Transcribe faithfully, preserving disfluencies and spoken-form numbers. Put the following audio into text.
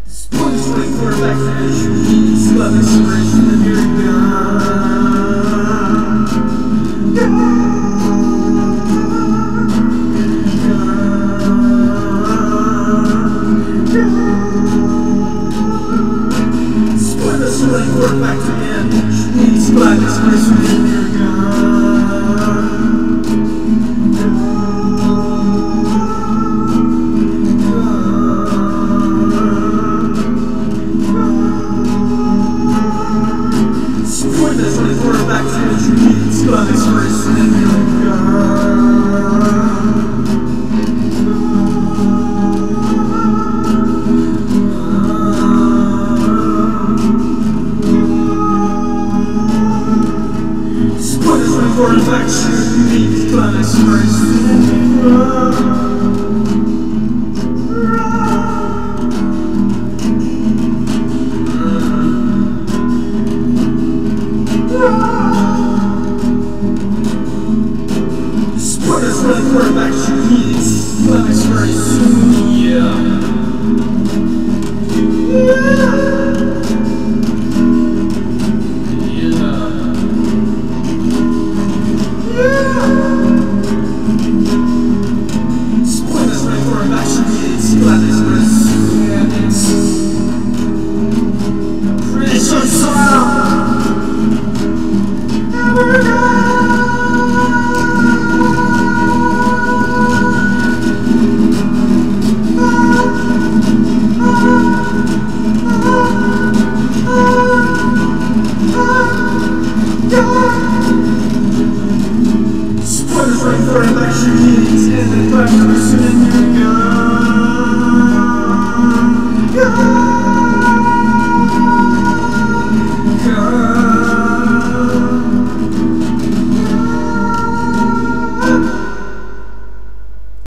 Split the swing quarterback finish. Slap inspiration and here we go. Split the swing quarterback to end. Slap inspiration and here we go. Quarterback finish, Scott Express, and here we go. Split is my quarterback shoot, Scott Express.